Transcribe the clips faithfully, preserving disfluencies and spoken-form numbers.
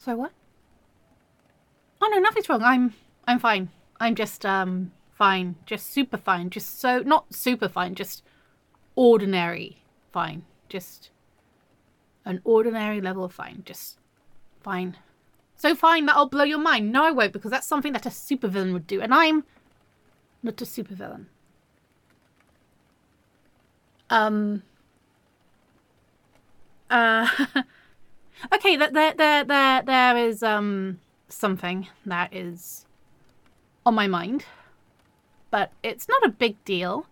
So what? Oh no, nothing's wrong. I'm I'm fine. I'm just um fine. Just super fine. Just so not super fine, just ordinary fine. Just an ordinary level of fine. Just fine. So fine that I'll blow your mind. No, I won't, because that's something that a supervillain would do, and I'm not a supervillain. Um uh Okay, there there there there there is um something that is on my mind, but it's not a big deal.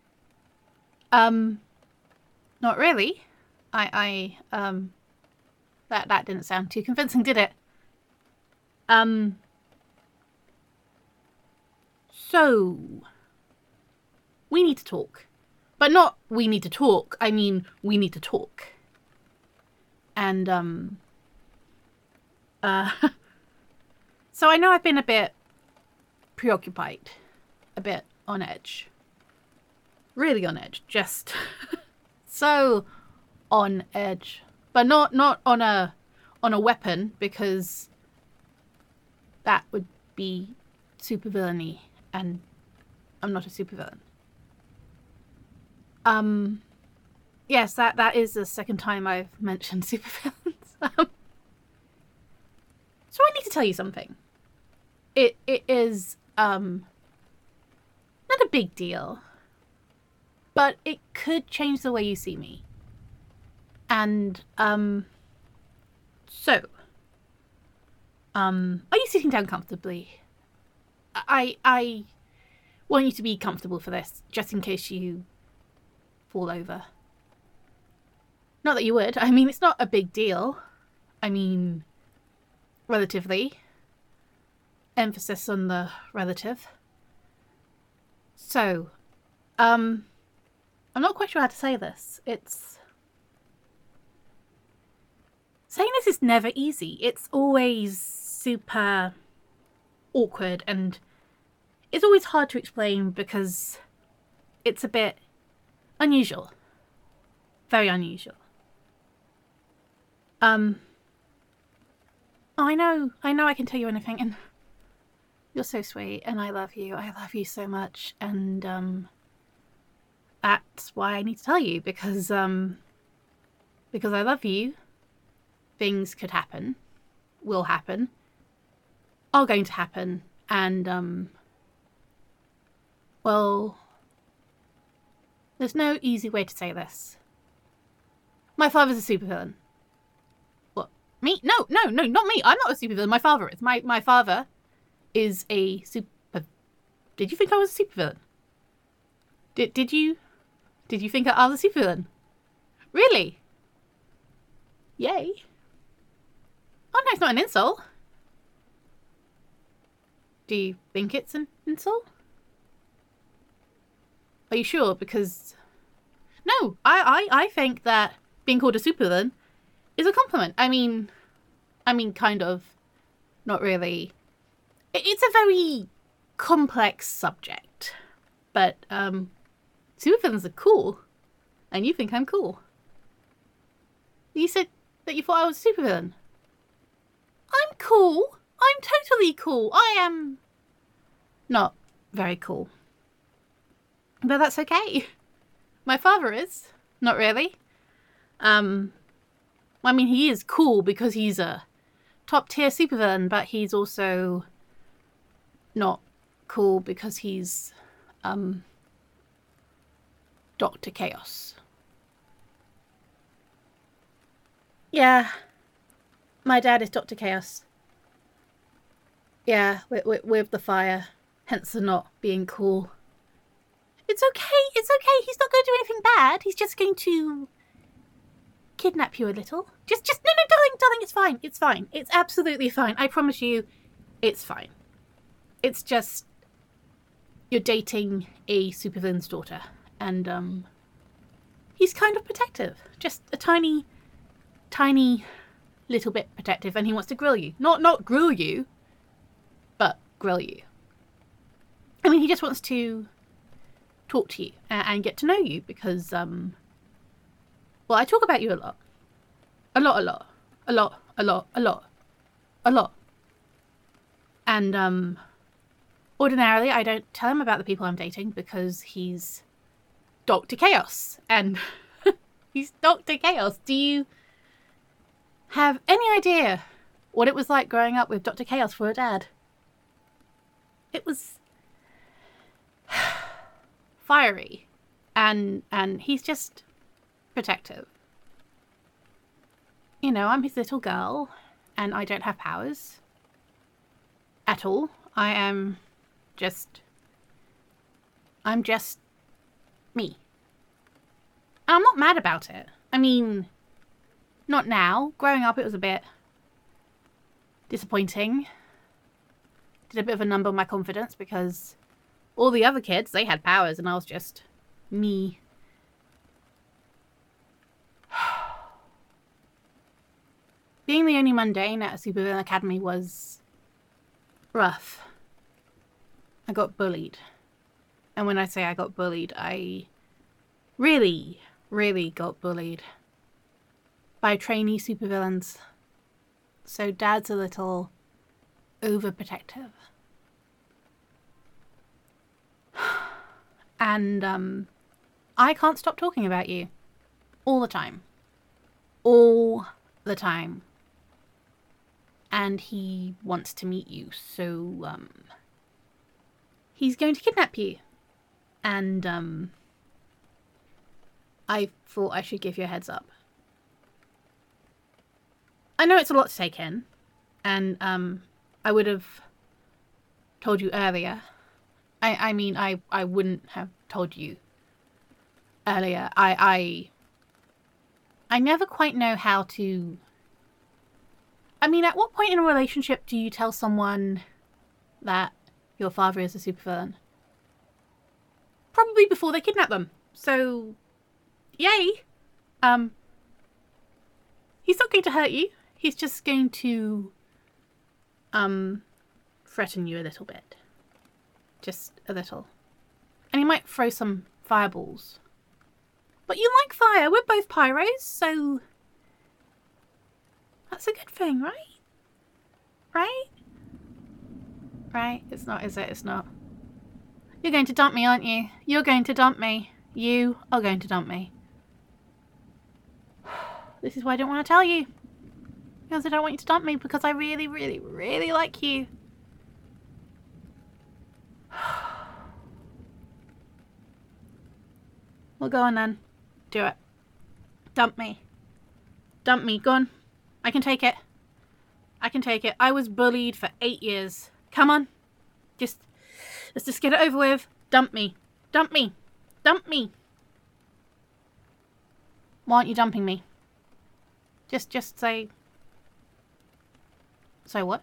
Um, not really. I I um that that didn't sound too convincing, did it? Um. So we need to talk, but not we need to talk. I mean, we need to talk. And um. Uh. So I know I've been a bit preoccupied, a bit on edge. Really on edge, just so on edge, but not not on a on a weapon, because that would be supervillainy, and I'm not a supervillain. Um, yes, that that is the second time I've mentioned supervillains. um, so I need to tell you something. It it is um not a big deal, but it could change the way you see me. And um so um are you sitting down comfortably? I I want you to be comfortable for this, just in case you fall over. Not that you would. I mean, it's not a big deal. I mean, relatively. Emphasis on the relative. So, um, I'm not quite sure how to say this. It's... Saying this is never easy. It's always super awkward, and it's always hard to explain because it's a bit unusual. Very unusual. Um, oh, I know, I know I can tell you anything, and you're so sweet, and I love you. I love you so much, and um, that's why I need to tell you, because um, because I love you. Things could happen, will happen, are going to happen, and um, well, there's no easy way to say this. My father's a supervillain. What? Me? No, no, no, not me. I'm not a supervillain. My father is. My my father is a super... Did you think I was a supervillain? Did did you... Did you think I was a supervillain? Really? Yay. Oh no, it's not an insult. Do you think it's an insult? Are you sure? Because... No, I, I, I think that being called a supervillain is a compliment. I mean... I mean, kind of. Not really. It's a very complex subject. But, um... supervillains are cool. And you think I'm cool. You said that you thought I was a supervillain. I'm cool. I'm totally cool. I am not very cool. But that's okay. My father is. Not really. Um, I mean, he is cool because he's a top-tier supervillain, but he's also not cool because he's, um, Doctor Chaos. Yeah. My dad is Doctor Chaos. Yeah, with, with, with the fire. Hence the not being cool. It's okay, it's okay. He's not going to do anything bad. He's just going to kidnap you a little. Just, just, no, no, darling, darling, it's fine. It's fine. It's absolutely fine. I promise you, it's fine. It's just, you're dating a supervillain's daughter. And, um, he's kind of protective. Just a tiny, tiny little bit protective. And he wants to grill you. Not, not grill you, but grill you. I mean, he just wants to talk to you and, and get to know you because, um, well, I talk about you a lot. A lot, a lot. A lot, a lot, a lot. A lot. And, um, ordinarily I don't tell him about the people I'm dating because he's Doctor Chaos. And he's Doctor Chaos. Do you have any idea what it was like growing up with Doctor Chaos for a dad? It was fiery. And, and he's just protective. You know, I'm his little girl, and I don't have powers at all. I am just, I'm just me. And I'm not mad about it. I mean, not now. Growing up, it was a bit disappointing. Did a bit of a number on my confidence because all the other kids, they had powers, and I was just me. Being the only mundane at a supervillain academy was rough. I got bullied. And when I say I got bullied, I really, really got bullied by trainee supervillains. So Dad's a little overprotective. And um, I can't stop talking about you. All the time. All the time. And he wants to meet you, so, um, he's going to kidnap you. And, um, I thought I should give you a heads up. I know it's a lot to take in, and, um, I would have told you earlier. I, I mean, I, I wouldn't have told you earlier. I, I, I never quite know how to... I mean, at what point in a relationship do you tell someone that your father is a supervillain? Probably before they kidnap them. So, yay! Um, he's not going to hurt you. He's just going to, um, threaten you a little bit. Just a little. And he might throw some fireballs. But you like fire. We're both pyros, so... That's a good thing, right? Right? Right? It's not, is it? It's not. You're going to dump me, aren't you? You're going to dump me. You are going to dump me. This is why I don't want to tell you. Because I don't want you to dump me, because I really, really, really like you. Well, go on then. Do it. Dump me. Dump me. Go on. I can take it. I can take it. I was bullied for eight years. Come on. Just, let's just get it over with. Dump me. Dump me. Dump me. Why aren't you dumping me? Just, just say... Say what?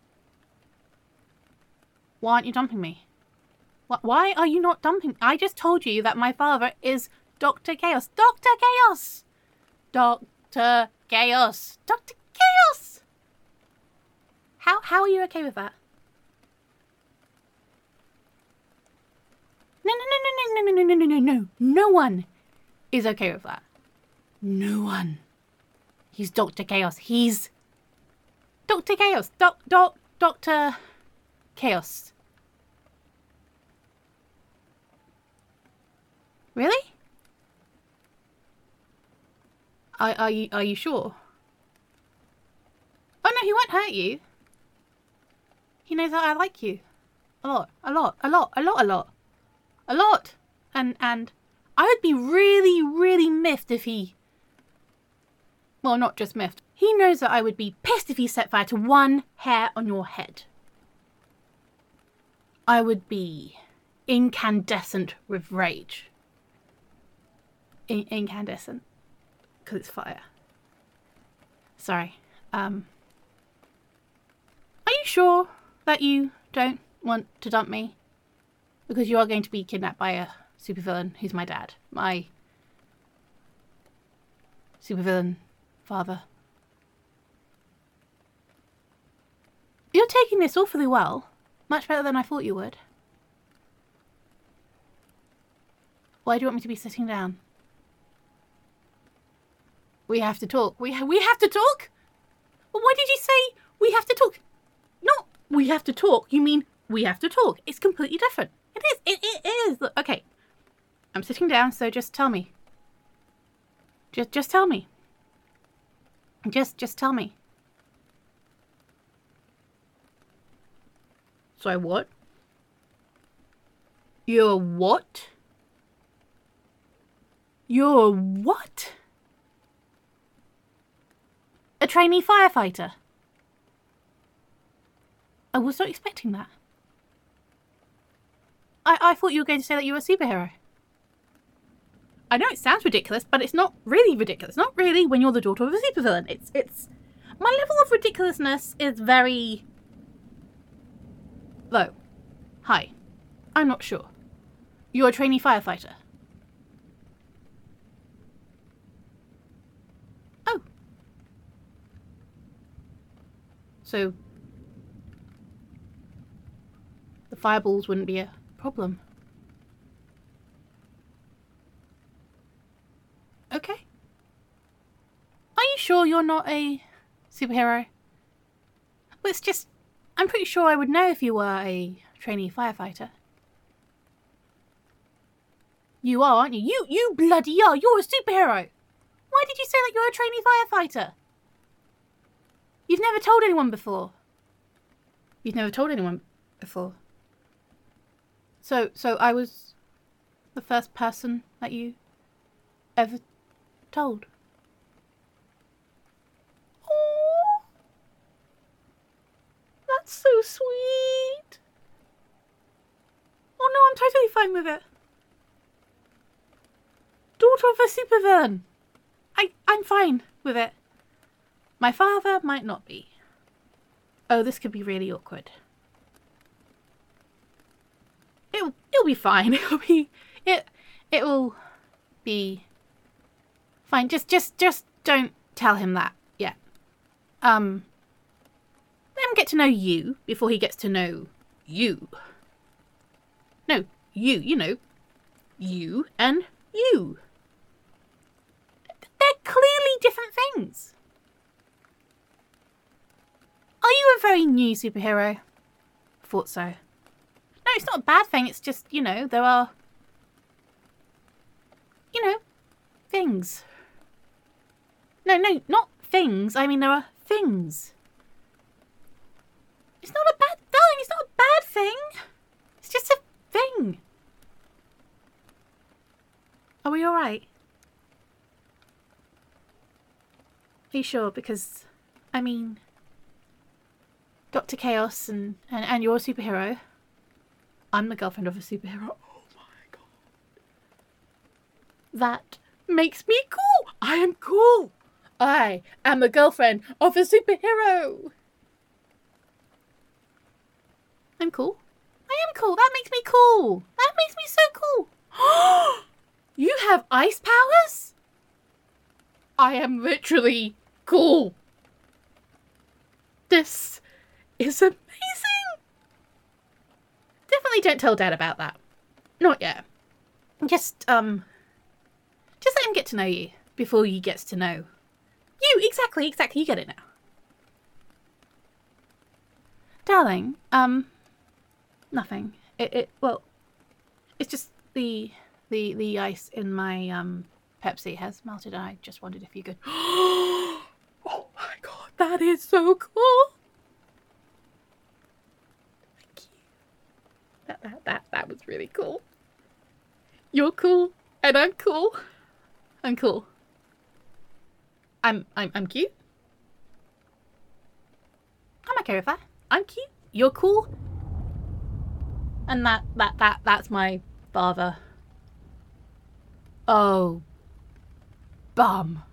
Why aren't you dumping me? What? Why are you not dumping? I just told you that my father is Doctor Chaos. Doctor Chaos! Doctor Chaos. Doctor Chaos! How, how are you okay with that? No, no, no, no, no, no, no, no, no, no, no. No one is okay with that. No one. He's Doctor Chaos. He's Doctor Chaos. Doc, doc, Doctor Chaos. Really? Are, are you, are you sure? Oh no, he won't hurt you. He knows that I like you. A lot, a lot, a lot, a lot, a lot. A lot. And, and I would be really, really miffed if he... Well, not just miffed. He knows that I would be pissed if he set fire to one hair on your head. I would be incandescent with rage. In incandescent. Because it's fire. Sorry. Um... Are you sure that you don't want to dump me? Because you are going to be kidnapped by a supervillain who's my dad. My supervillain father. You're taking this awfully well. Much better than I thought you would. Why do you want me to be sitting down? We have to talk. We, ha we have to talk? Why did you say We have to talk. Not we have to talk. You mean we have to talk. It's completely different. It is. It, it is. Look, okay. I'm sitting down, so just tell me. Just, just tell me. Just, just tell me. Sorry, what? You're what? You're what? A trainee firefighter? I was not expecting that. I, I thought you were going to say that you were a superhero. I know it sounds ridiculous, but it's not really ridiculous. Not really when you're the daughter of a supervillain. It's, it's... My level of ridiculousness is very... low. Hi. I'm not sure. You're a trainee firefighter. Oh. So... the fireballs wouldn't be a problem. Okay. Are you sure you're not a superhero? Well, it's just... I'm pretty sure I would know if you were a trainee firefighter. You are, aren't you? You, you bloody are! You're a superhero! Why did you say that you're a trainee firefighter? You've never told anyone before. You've never told anyone before. So, so I was the first person that you ever told. Oh, that's so sweet. Oh no, I'm totally fine with it. Daughter of a supervillain. I, I'm fine with it. My father might not be. Oh, this could be really awkward. It'll, it'll be fine. It'll be, it, it will be fine. Just, just, just don't tell him that yet. Um, let him get to know you before he gets to know you. No, you, you know, you and you. They're clearly different things. Are you a very new superhero? Thought so. No, it's not a bad thing. It's just, you know, there are, you know, things. No, no, not things. I mean, there are things. It's not a bad, darling, it's not a bad thing. It's just a thing. Are we all right? Are you sure? Because, I mean, Doctor Chaos and, and, and you're a superhero. I'm the girlfriend of a superhero. Oh my god. That makes me cool. I am cool. I am the girlfriend of a superhero. I'm cool. I am cool. That makes me cool. That makes me so cool. You have ice powers? I am literally cool. This is amazing. Definitely don't tell Dad about that. Not yet. Just, um... just let him get to know you before he gets to know you. Exactly, exactly. You get it now. Darling, um... nothing. It, it, well... it's just the, the, the ice in my, um... Pepsi has melted and I just wondered if you could... Oh my god, that is so cool! That, that, that, that was really cool. You're cool, and I'm cool. I'm cool. I'm, I'm, I'm cute. I'm okay with that. I'm cute. You're cool. And that, that, that, that's my father. Oh. Bum.